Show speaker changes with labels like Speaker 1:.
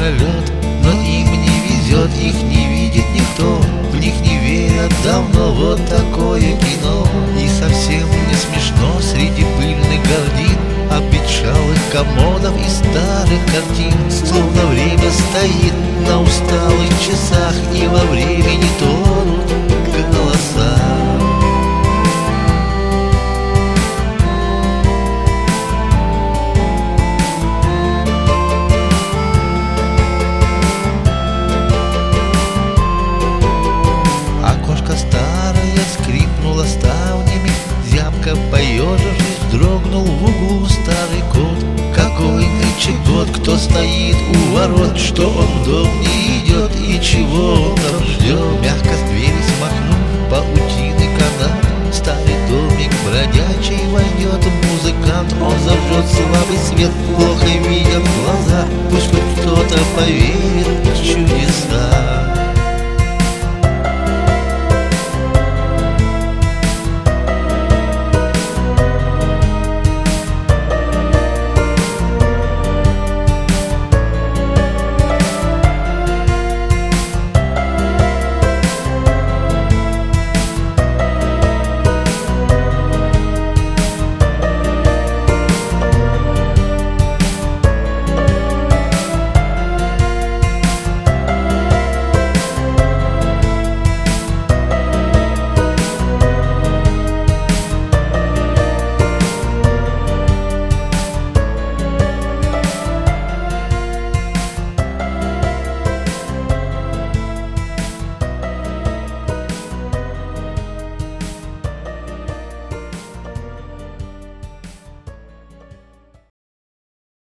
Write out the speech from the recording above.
Speaker 1: напролет, но им не везет, их не видит никто, в них не верят давно. Вот такое кино. И совсем не смешно среди пыльных гордин, обветшалых комодов и старых картин. Словно время стоит на усталых часах, и во времени тонут голоса. Окошко старое скрипнуло ставнями, зябко поежившись, дрогнул в углу старый кот. Какой нынче год, кто стоит у ворот, что он в дом не идет и чего он там ждет? Мягко с двери смахнув паутины канат, старый домик бродячий войдет музыкант. Он зажжет слабый свет, плохо видят глаза, пусть хоть кто-то поверит в чудеса.